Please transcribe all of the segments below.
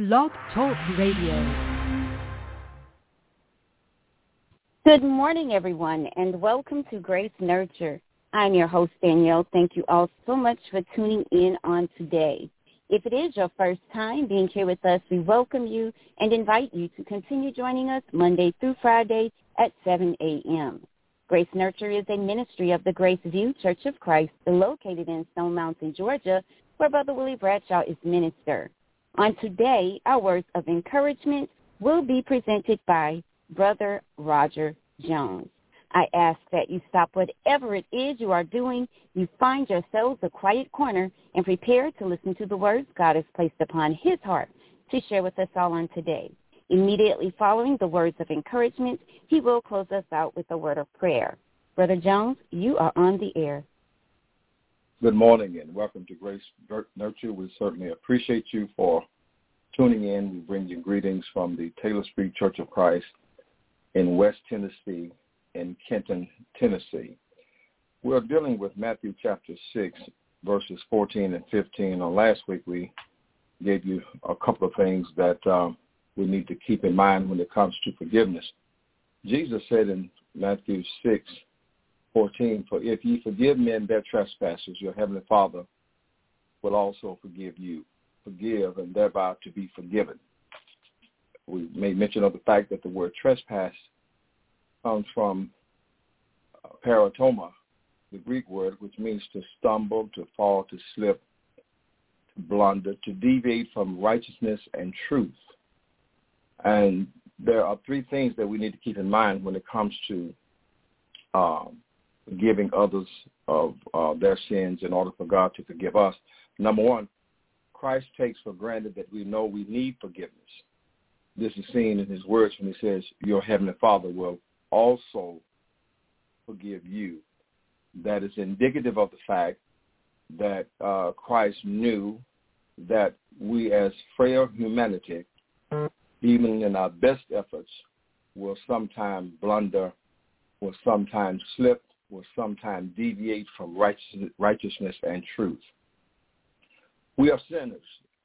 Blog Talk Radio. Good morning, everyone, and welcome to Grace Nurture. I'm your host, Danielle. Thank you all so much for tuning in on today. If it is your first time being here with us, we welcome you and invite you to continue joining us Monday through Friday at 7 a.m. Grace Nurture is a ministry of the Grace View Church of Christ located in Stone Mountain, Georgia, where Brother Willie Bradshaw is minister. On today, our words of encouragement will be presented by Brother Roger Jones. I ask that you stop whatever it is you are doing, you find yourselves a quiet corner, and prepare to listen to the words God has placed upon his heart to share with us all on today. Immediately following the words of encouragement, he will close us out with a word of prayer. Brother Jones, you are on the air. Good morning and welcome to Grace Nurture. We certainly appreciate you for tuning in. We bring you greetings from the Taylor Street Church of Christ in West Tennessee, in Kenton, Tennessee. We're dealing with Matthew chapter 6, verses 14 and 15. Last week we gave you a couple of things that we need to keep in mind when it comes to forgiveness. Jesus said in Matthew 6:14, "For if ye forgive men their trespasses, your heavenly Father will also forgive you." Forgive and thereby to be forgiven. We made mention of the fact that the word trespass comes from paratoma, the Greek word, which means to stumble, to fall, to slip, to blunder, to deviate from righteousness and truth. And there are three things that we need to keep in mind when it comes to forgiving others of their sins in order for God to forgive us. Number one, Christ takes for granted that we know we need forgiveness. This is seen in his words when he says, your heavenly Father will also forgive you. That is indicative of the fact that Christ knew that we as frail humanity, even in our best efforts, will sometimes blunder, will sometimes slip, will sometimes deviate from righteousness and truth. We are sinners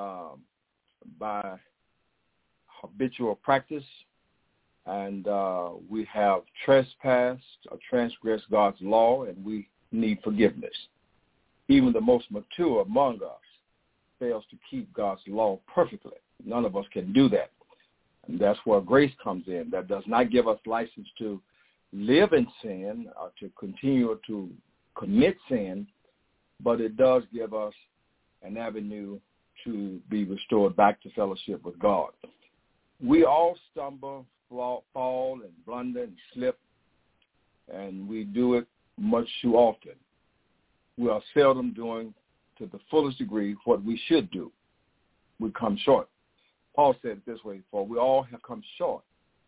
by habitual practice, and we have trespassed or transgressed God's law, and we need forgiveness. Even the most mature among us fails to keep God's law perfectly. None of us can do that. And that's where grace comes in. That does not give us license to live in sin or to continue to commit sin, but it does give us an avenue to be restored back to fellowship with God. We all stumble, fall, and blunder and slip, and we do it much too often. We are seldom doing to the fullest degree what we should do. We come short. Paul said it this way, for we all have come short.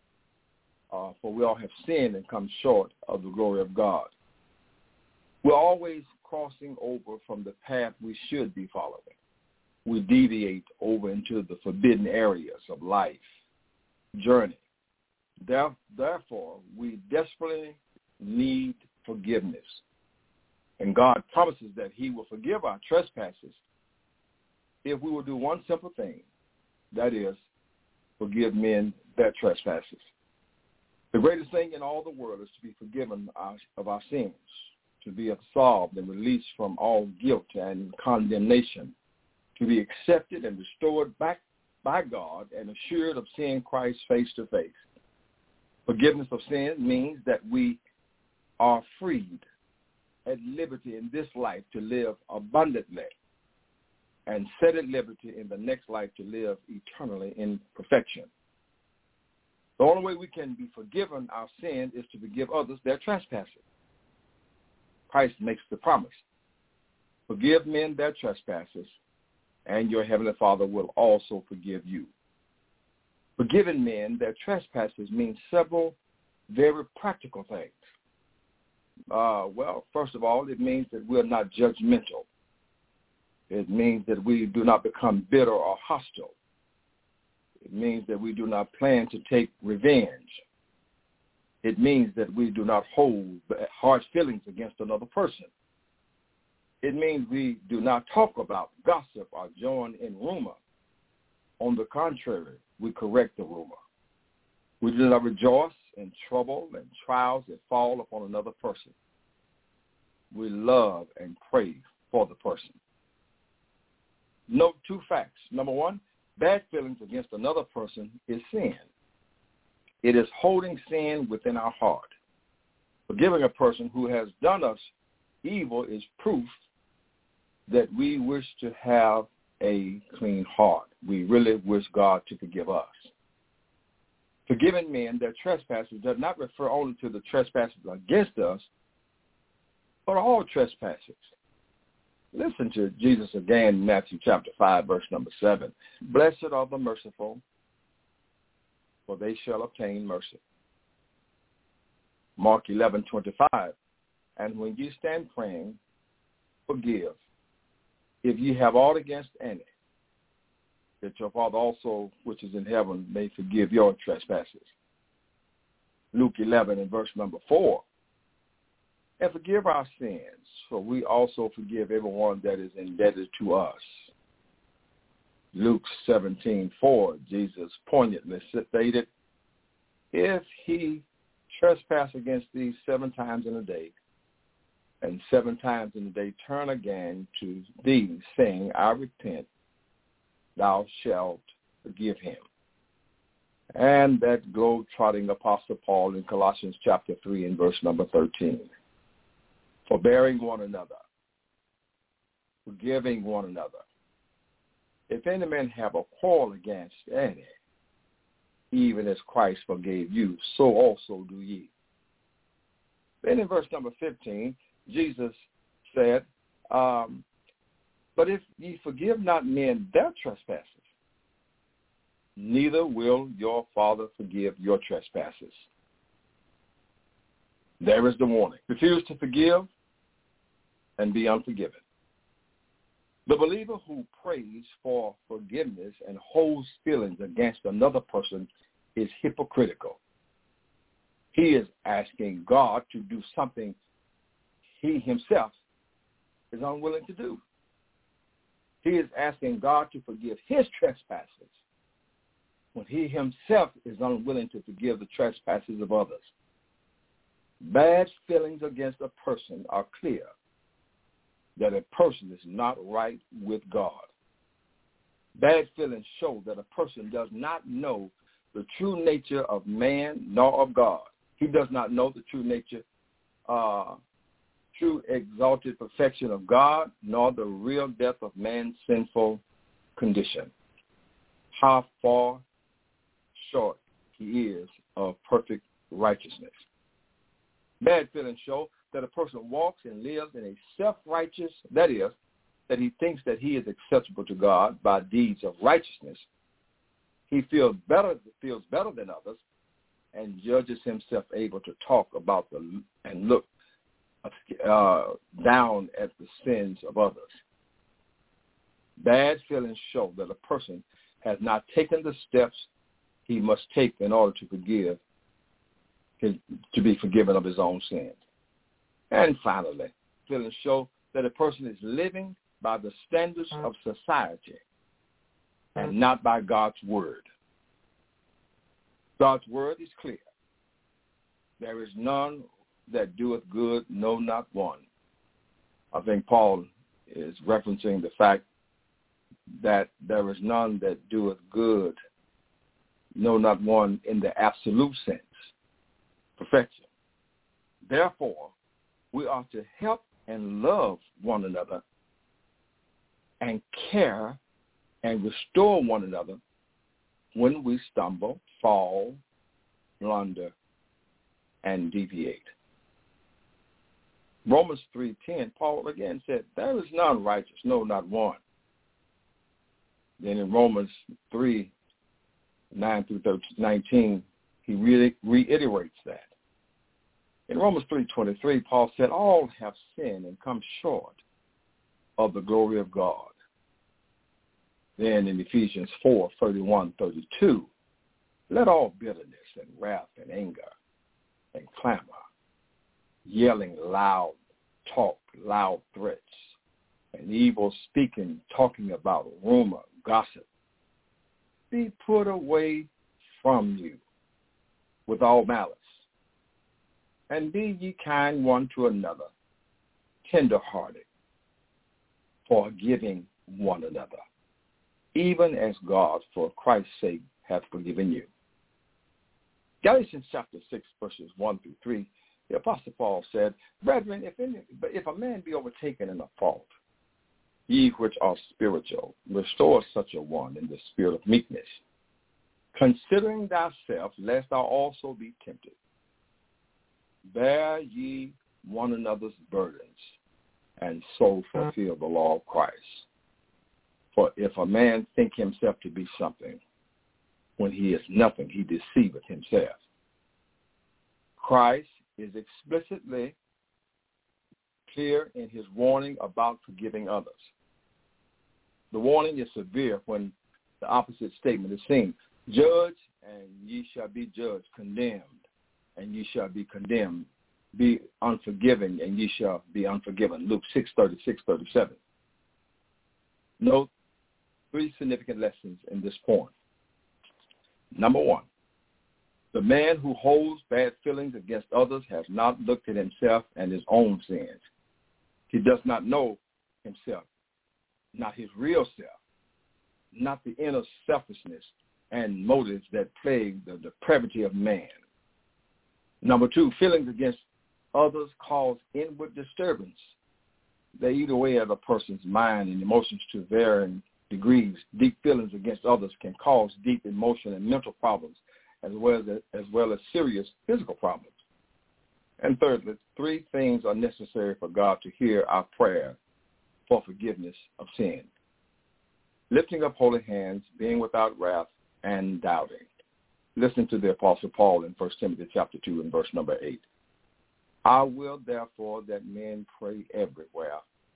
For we all have sinned and come short of the glory of God. We're always crossing over from the path we should be following. We deviate over into the forbidden areas of life journey. Therefore, we desperately need forgiveness. And God promises that he will forgive our trespasses if we will do one simple thing, that is, forgive men their trespasses. The greatest thing in all the world is to be forgiven of our sins, to be absolved and released from all guilt and condemnation, to be accepted and restored back by God and assured of seeing Christ face to face. Forgiveness of sin means that we are freed at liberty in this life to live abundantly and set at liberty in the next life to live eternally in perfection. The only way we can be forgiven our sin is to forgive others their trespasses. Christ makes the promise. Forgive men their trespasses, and your heavenly Father will also forgive you. Forgiving men their trespasses means several very practical things. Well, first of all, it means that we're not judgmental. It means that we do not become bitter or hostile. It means that we do not plan to take revenge. It means that we do not hold harsh feelings against another person. It means we do not talk about, gossip, or join in rumor. On the contrary, we correct the rumor. We do not rejoice in trouble and trials that fall upon another person. We love and pray for the person. Note two facts. Number one, bad feelings against another person is sin. It is holding sin within our heart. Forgiving a person who has done us evil is proof that we wish to have a clean heart. We really wish God to forgive us. Forgiving men their trespasses does not refer only to the trespasses against us, but all trespasses. Listen to Jesus again in Matthew chapter 5, verse number 7. Blessed are the merciful, for they shall obtain mercy. Mark 11:25. And when you stand praying, forgive, if you have aught against any, that your Father also, which is in heaven, may forgive your trespasses. Luke 11 and verse number 4. And forgive our sins, for we also forgive everyone that is indebted to us. Luke 17:4, Jesus poignantly stated, if he trespass against thee 7 times in a day, and 7 times in a day turn again to thee, saying, I repent, thou shalt forgive him. And that globe-trotting Apostle Paul in Colossians chapter 3 and verse number 13. Forbearing one another, forgiving one another. If any man have a quarrel against any, even as Christ forgave you, so also do ye. Then in verse number 15, Jesus said, but if ye forgive not men their trespasses, neither will your Father forgive your trespasses. There is the warning. Refuse to forgive and be unforgiven. The believer who prays for forgiveness and holds feelings against another person is hypocritical. He is asking God to do something he himself is unwilling to do. He is asking God to forgive his trespasses when he himself is unwilling to forgive the trespasses of others. Bad feelings against a person are clear that a person is not right with God. Bad feelings show that a person does not know the true nature of man nor of God. He does not know the true nature, true exalted perfection of God, nor the real depth of man's sinful condition. How far short he is of perfect righteousness. Bad feelings show that a person walks and lives in a self-righteous, that is, that he thinks that he is acceptable to God by deeds of righteousness. He feels better than others and judges himself able to talk about and look down at the sins of others. Bad feelings show that a person has not taken the steps he must take in order to be forgiven of his own sins. And finally, feelings show that a person is living by the standards of society and not by God's word. God's word is clear. There is none that doeth good, no, not one. I think Paul is referencing the fact that there is none that doeth good, no, not one, in the absolute sense, perfection. Therefore, we are to help and love one another and care and restore one another when we stumble, fall, blunder, and deviate. Romans 3:10, Paul again said, there is none righteous, no, not one. Then in Romans 3:9 through 19, he really reiterates that. In Romans 3:23, Paul said, all have sinned and come short of the glory of God. Then in Ephesians 4:31-32, let all bitterness and wrath and anger and clamor, yelling loud talk, loud threats, and evil speaking, talking about rumor, gossip, be put away from you with all malice. And be ye kind one to another, tender-hearted, forgiving one another, even as God, for Christ's sake, hath forgiven you. Galatians chapter 6, verses 1 through 3, the Apostle Paul said, Brethren, if a man be overtaken in a fault, ye which are spiritual, restore such a one in the spirit of meekness, considering thyself, lest thou also be tempted. Bear ye one another's burdens, and so fulfill the law of Christ. For if a man think himself to be something, when he is nothing, he deceiveth himself. Christ is explicitly clear in his warning about forgiving others. The warning is severe when the opposite statement is seen. Judge, and ye shall be judged. Condemned, and ye shall be condemned. Be unforgiving, and ye shall be unforgiven. Luke 6:36-37. Note 3 significant lessons in this point. Number 1, the man who holds bad feelings against others has not looked at himself and his own sins. He does not know himself, not his real self, not the inner selfishness and motives that plague the depravity of man. Number 2, feelings against others cause inward disturbance. They eat away at a person's mind and emotions to varying degrees. Deep feelings against others can cause deep emotional and mental problems, as well as serious physical problems. And thirdly, 3 things are necessary for God to hear our prayer for forgiveness of sin: lifting up holy hands, being without wrath, and doubting. Listen to the Apostle Paul in 1 Timothy chapter 2 and verse number 8. I will therefore that men pray everywhere,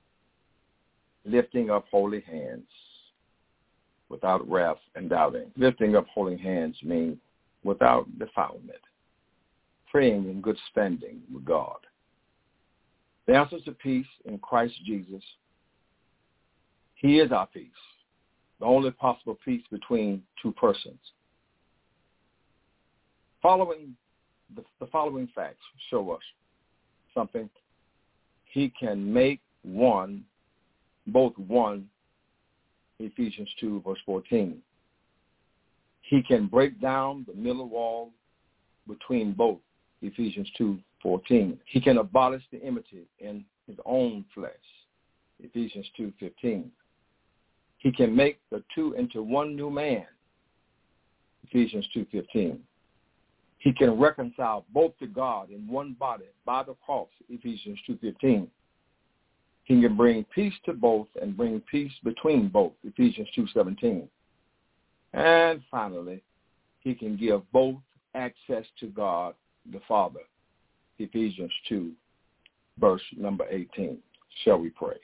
lifting up holy hands, without wrath and doubting. Lifting up holy hands means without defilement, praying in good standing with God. The answer to peace in Christ Jesus. He is our peace, the only possible peace between two persons. The following facts show us something. He can make both one, Ephesians 2, verse 14. He can break down the middle wall between both, Ephesians 2:14. He can abolish the enmity in his own flesh, Ephesians 2:15. He can make the two into one new man, Ephesians 2:15. He can reconcile both to God in one body by the cross, Ephesians 2:15. He can bring peace to both and bring peace between both, Ephesians 2:17. And finally, he can give both access to God the Father, Ephesians 2, verse number 18. Shall we pray?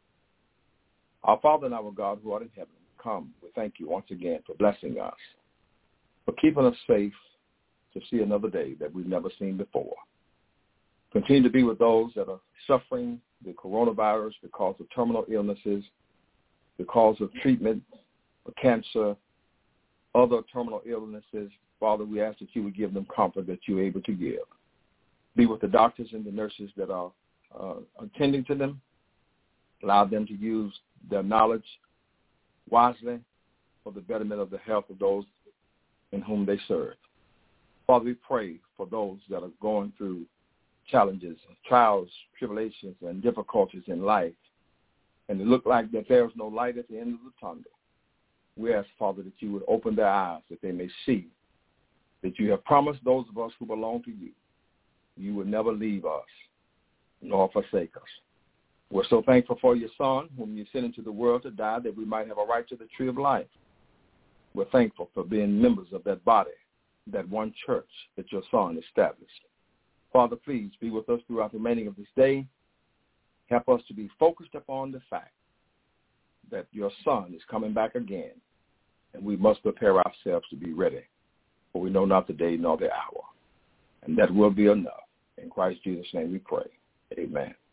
Our Father and our God who art in heaven, come, we thank you once again for blessing us, for keeping us safe to see another day that we've never seen before. Continue to be with those that are suffering the coronavirus because of terminal illnesses, because of treatment for cancer, other terminal illnesses. Father, we ask that you would give them comfort that you're able to give. Be with the doctors and the nurses that are attending to them. Allow them to use their knowledge wisely for the betterment of the health of those in whom they serve. Father, we pray for those that are going through challenges, trials, tribulations, and difficulties in life, and it look like that there is no light at the end of the tunnel. We ask, Father, that you would open their eyes that they may see that you have promised those of us who belong to you, you would never leave us nor forsake us. We're so thankful for your Son, whom you sent into the world to die that we might have a right to the tree of life. We're thankful for being members of that body, that one church that your Son established. Father, please be with us throughout the remaining of this day. Help us to be focused upon the fact that your Son is coming back again, and we must prepare ourselves to be ready, for we know not the day nor the hour. And that will be enough. In Christ Jesus' name we pray. Amen.